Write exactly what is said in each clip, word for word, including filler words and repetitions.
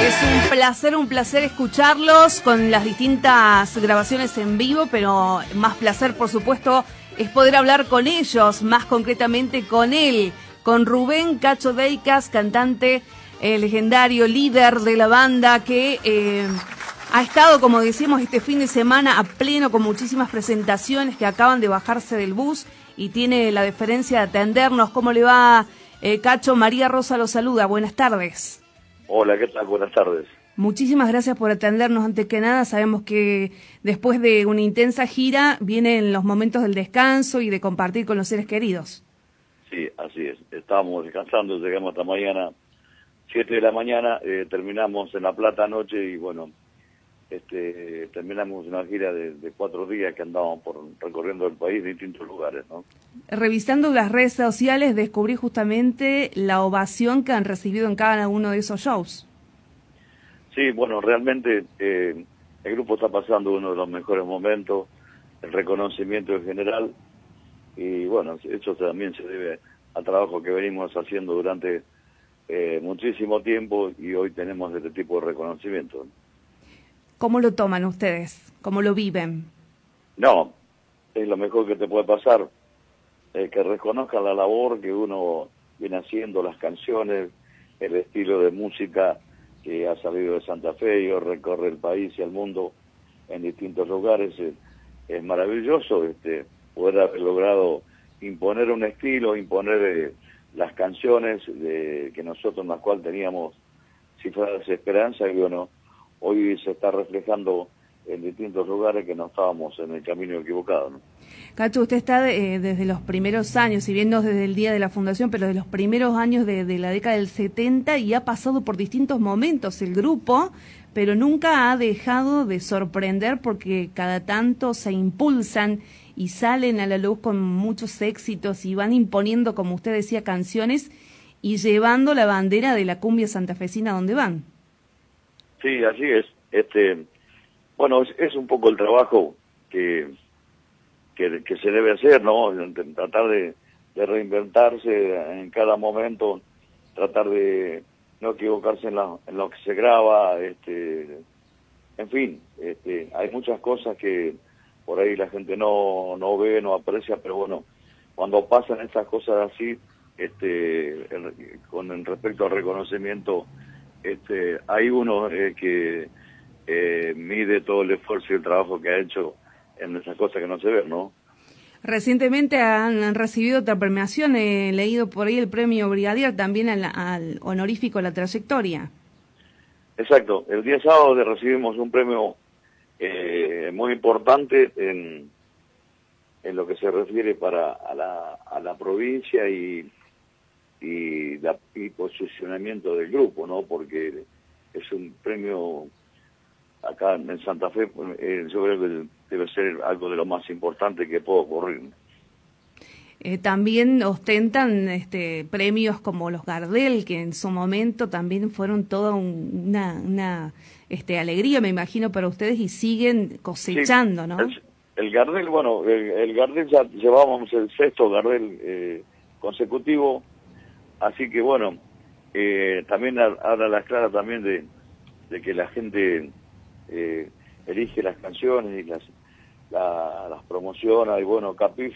Es un placer, un placer escucharlos con las distintas grabaciones en vivo, pero más placer, por supuesto, es poder hablar con ellos, más concretamente con él, con Rubén Cacho Deicas, cantante eh, legendario, líder de la banda, que eh, ha estado, como decíamos, este fin de semana a pleno con muchísimas presentaciones, que acaban de bajarse del bus y tiene la deferencia de atendernos. ¿Cómo le va, eh, Cacho? María Rosa lo saluda. Buenas tardes. Hola, ¿qué tal? Buenas tardes. Muchísimas gracias por atendernos. Antes que nada, sabemos que después de una intensa gira vienen los momentos del descanso y de compartir con los seres queridos. Sí, así es. Estábamos descansando, llegamos hasta mañana, siete de la mañana, eh, terminamos en La Plata anoche y bueno, este, terminamos una gira de, de cuatro días que andábamos por recorriendo el país, distintos lugares, ¿no? Revisando las redes sociales, descubrí justamente la ovación que han recibido en cada uno de esos shows. Sí, bueno, realmente eh, el grupo está pasando uno de los mejores momentos, el reconocimiento en general, y bueno, eso también se debe al trabajo que venimos haciendo durante eh, muchísimo tiempo y hoy tenemos este tipo de reconocimiento. ¿Cómo lo toman ustedes? ¿Cómo lo viven? No, es lo mejor que te puede pasar, eh, que reconozcan la labor que uno viene haciendo, las canciones, el estilo de música que ha salido de Santa Fe y hoy recorre el país y el mundo en distintos lugares. Es, es maravilloso este, poder haber logrado imponer un estilo, imponer eh, las canciones de, que nosotros en las cuales teníamos cifradas esperanzas y bueno, hoy se está reflejando en distintos lugares que no estábamos en el camino equivocado, ¿no? Cacho, usted está eh, desde los primeros años, si bien no desde el día de la fundación, pero de los primeros años de, de la década del setenta y ha pasado por distintos momentos el grupo, pero nunca ha dejado de sorprender porque cada tanto se impulsan y salen a la luz con muchos éxitos y van imponiendo, como usted decía, canciones y llevando la bandera de la cumbia santafesina donde van. Sí, así es. Este, bueno, es, es un poco el trabajo que, que, que se debe hacer, ¿no? Tratar de, de reinventarse en cada momento, tratar de no equivocarse en, la, en lo que se graba, este, en fin, este, hay muchas cosas que por ahí la gente no, no ve, no aprecia, pero bueno, cuando pasan estas cosas así, este, el, con el respecto al reconocimiento, este, hay uno eh, que eh, mide todo el esfuerzo y el trabajo que ha hecho en esas cosas que no se ven, ¿no? Recientemente han, han recibido otra premiación, he leído por ahí el premio Brigadier, también al, al honorífico La Trayectoria. Exacto, el día sábado recibimos un premio eh, muy importante en, en lo que se refiere para a la, a la provincia y y, la, y posicionamiento del grupo, ¿no? Porque es un premio acá en Santa Fe, eh, yo creo que debe ser algo de lo más importante que puede ocurrir. Eh, también ostentan este, premios como los Gardel, que en su momento también fueron toda un, una, una este, alegría, me imagino, para ustedes y siguen cosechando, sí, ¿no? El, el Gardel, bueno, el, el Gardel ya llevábamos el sexto Gardel eh, consecutivo. Así que bueno, eh, también habla las claras también de, de que la gente eh, elige las canciones y las la, las promociona y bueno, Capif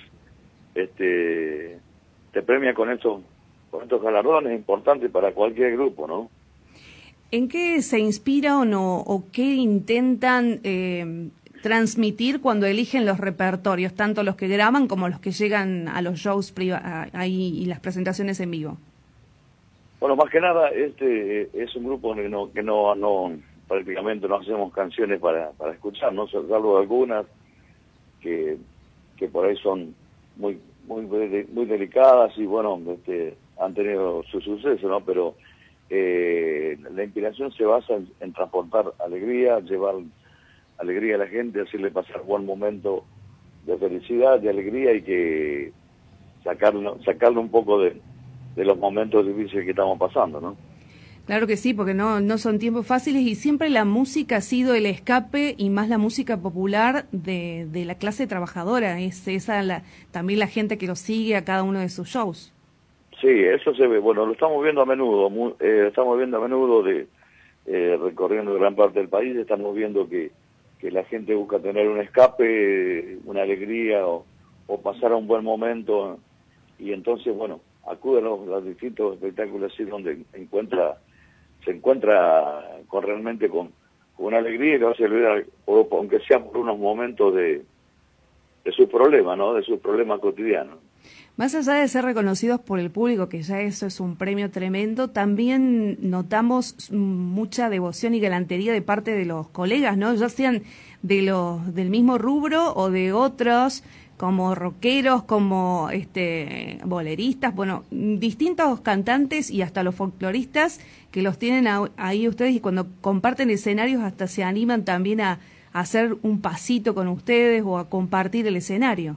este, te premia con estos, con estos galardones importantes para cualquier grupo, ¿no? ¿En qué se inspiran o, o qué intentan eh, transmitir cuando eligen los repertorios, tanto los que graban como los que llegan a los shows priva- ahí y las presentaciones en vivo? Bueno, más que nada, este es un grupo que no, que no, no prácticamente no hacemos canciones para, para escuchar, no salvo algunas que, que por ahí son muy, muy, muy delicadas y bueno, este, han tenido su suceso, ¿no? Pero eh, la inspiración se basa en, en transportar alegría, llevar alegría a la gente, hacerle pasar buen momento de felicidad, de alegría y que sacarlo, sacarle un poco de de los momentos difíciles que estamos pasando, ¿no? Claro que sí, porque no no son tiempos fáciles y siempre la música ha sido el escape y más la música popular de, de la clase trabajadora. Es esa la, también la gente que lo sigue a cada uno de sus shows. Sí, eso se ve. Bueno, lo estamos viendo a menudo. Muy, eh, estamos viendo a menudo de eh, recorriendo gran parte del país, estamos viendo que, que la gente busca tener un escape, una alegría o, o pasar un buen momento, y entonces, bueno, acuden a los, los distintos espectáculos así donde encuentra, se encuentra con realmente con, con una alegría que va a servir, o aunque sea por unos momentos de, de sus problemas, ¿no? De sus problemas cotidianos. Más allá de ser reconocidos por el público, que ya eso es un premio tremendo, también notamos mucha devoción y galantería de parte de los colegas, ¿no? Ya sean de los del mismo rubro o de otros, como rockeros, como este boleristas, bueno, distintos cantantes y hasta los folcloristas que los tienen ahí ustedes, y cuando comparten escenarios hasta se animan también a, a hacer un pasito con ustedes o a compartir el escenario.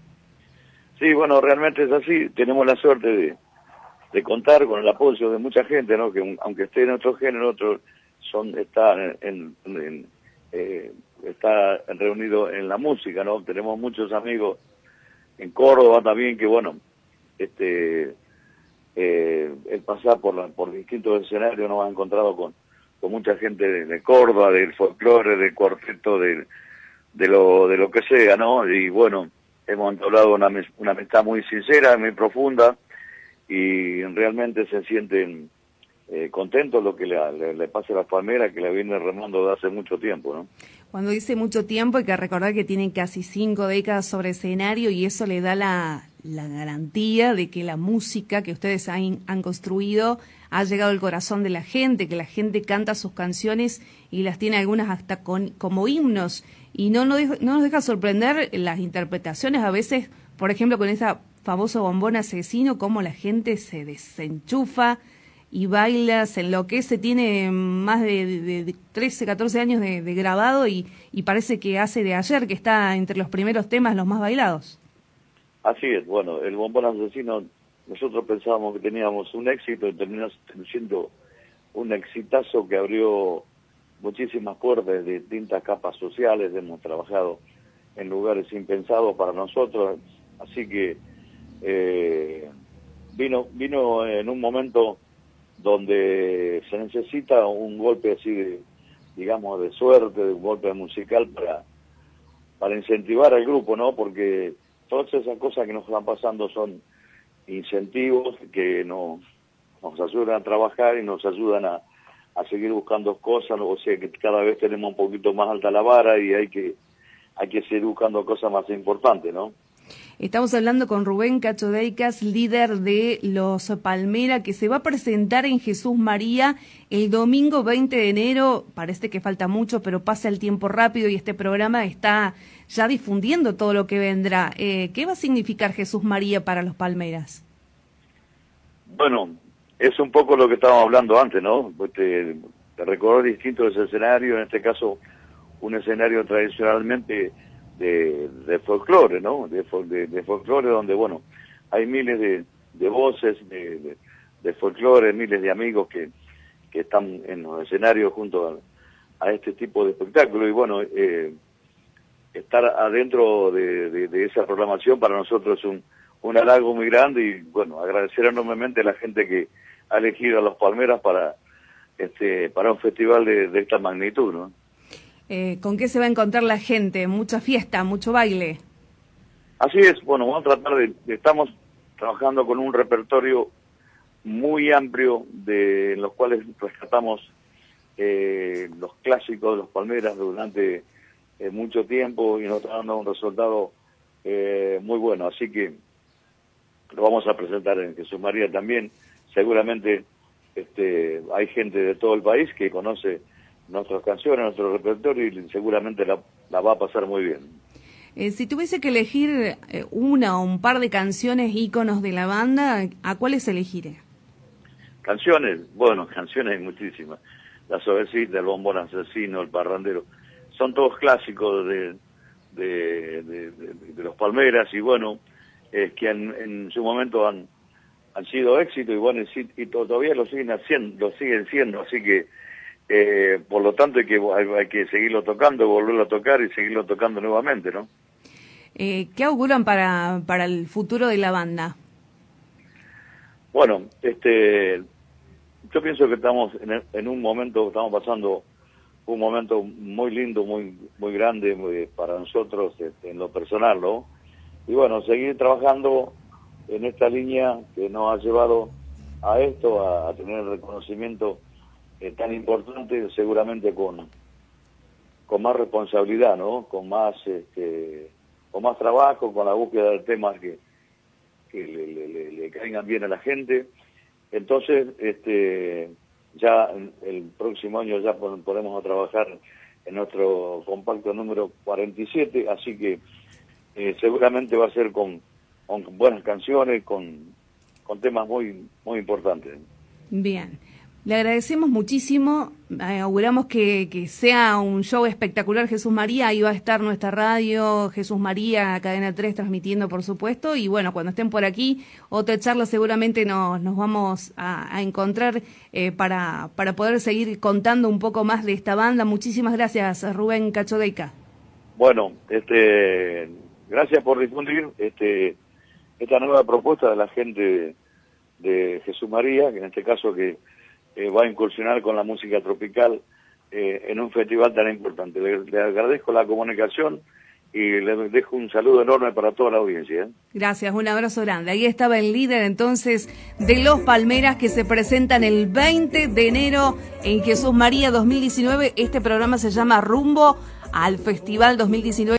Sí, bueno, realmente es así. Tenemos la suerte de, de contar con el apoyo de mucha gente, ¿no? Que aunque esté en otro género, otros son está en, en, en eh, está reunido en la música, ¿no? Tenemos muchos amigos en Córdoba también que, bueno, este eh, el pasar por la, por distintos escenarios nos ha encontrado con con mucha gente de, de Córdoba, del folclore, del cuarteto, de de lo de lo que sea, ¿no? Y bueno, hemos entablado una, una amistad muy sincera, muy profunda, y realmente se sienten eh, contentos lo que le, le, le pasa a las palmeras, que la viene remando de hace mucho tiempo, ¿no? Cuando dice mucho tiempo hay que recordar que tienen casi cinco décadas sobre escenario, y eso le da la, la garantía de que la música que ustedes han, han construido ha llegado al corazón de la gente, que la gente canta sus canciones y las tiene algunas hasta con, como himnos. Y no, no, no nos deja sorprender las interpretaciones, a veces, por ejemplo, con ese famoso bombón asesino, cómo la gente se desenchufa y baila, se enloquece, tiene más de, de, de trece, catorce años de, de grabado y, y parece que hace de ayer, que está entre los primeros temas los más bailados. Así es, bueno, el bombón asesino, nosotros pensábamos que teníamos un éxito y terminó siendo un exitazo que abrió muchísimas puertas de distintas capas sociales. Hemos trabajado en lugares impensados para nosotros, así que eh, vino vino en un momento donde se necesita un golpe así de, digamos, de suerte, de un golpe musical para para incentivar al grupo, ¿no? Porque todas esas cosas que nos están pasando son incentivos que nos, nos ayudan a trabajar y nos ayudan a a seguir buscando cosas, o sea que cada vez tenemos un poquito más alta la vara y hay que hay que seguir buscando cosas más importantes, ¿no? Estamos hablando con Rubén Cacho Deicas, líder de Los Palmera, que se va a presentar en Jesús María el domingo veinte de enero. Parece que falta mucho, pero pasa el tiempo rápido y este programa está ya difundiendo todo lo que vendrá. Eh, ¿Qué va a significar Jesús María para Los Palmeras? Bueno, es un poco lo que estábamos hablando antes, ¿no? Te, te recorrer distintos escenarios, en este caso un escenario tradicionalmente de, de folclore, ¿no? De, de, de folclore donde, bueno, hay miles de, de voces de, de, de folclore, miles de amigos que, que están en los escenarios junto a, a este tipo de espectáculo, y bueno, eh, estar adentro de, de, de esa programación para nosotros es un, un halago muy grande, y bueno, agradecer enormemente a la gente que ha elegido a Los Palmeras para este para un festival de, de esta magnitud, ¿no? Eh, ¿Con qué se va a encontrar la gente? Mucha fiesta, mucho baile. Así es, bueno, vamos a tratar de, de estamos trabajando con un repertorio muy amplio de en los cuales rescatamos eh, los clásicos de Los Palmeras durante eh, mucho tiempo, y nos está dando un resultado eh, muy bueno, así que lo vamos a presentar en Jesús María también. Seguramente este, hay gente de todo el país que conoce nuestras canciones, nuestro repertorio, y seguramente la, la va a pasar muy bien. Eh, si tuviese que elegir eh, una o un par de canciones íconos de la banda, ¿a cuáles elegiré? Canciones, bueno, canciones hay muchísimas. La Suavecita, el Bombón Asesino, el Parrandero, son todos clásicos de, de, de, de, de Los Palmeras, y bueno, es que en, en su momento han han sido éxito, y bueno, y, y todavía lo siguen haciendo, lo siguen siendo, así que eh, por lo tanto hay que hay, hay que seguirlo tocando, volverlo a tocar y seguirlo tocando nuevamente, ¿no? Eh, ¿Qué auguran para para el futuro de la banda? Bueno, este yo pienso que estamos en, en un momento, estamos pasando un momento muy lindo, muy muy grande muy, para nosotros este, en lo personal, ¿no? Y bueno, seguir trabajando en esta línea que nos ha llevado a esto, a, a tener el reconocimiento eh, tan importante, seguramente con, con más responsabilidad, ¿no? Con más este, con más trabajo, con la búsqueda de temas que, que le, le, le, le caigan bien a la gente. Entonces, este ya el próximo año ya podemos trabajar en nuestro compacto número cuarenta y siete, así que eh, seguramente va a ser con, con buenas canciones, con, con temas muy muy importantes. Bien, le agradecemos muchísimo, eh, auguramos que, que sea un show espectacular. Jesús María, ahí va a estar nuestra radio, Jesús María, Cadena tres, transmitiendo por supuesto, y bueno, cuando estén por aquí, otra charla seguramente nos, nos vamos a, a encontrar eh, para, para poder seguir contando un poco más de esta banda. Muchísimas gracias, Rubén Cachodeica. Bueno, este, gracias por difundir este, esta nueva propuesta de la gente de, de Jesús María, que en este caso que Eh, va a incursionar con la música tropical eh, en un festival tan importante. Le, le agradezco la comunicación y le dejo un saludo enorme para toda la audiencia. ¿eh? Gracias, un abrazo grande. Ahí estaba el líder entonces de Los Palmeras, que se presentan el veinte de enero en Jesús María dos mil diecinueve. Este programa se llama Rumbo al Festival dos mil diecinueve.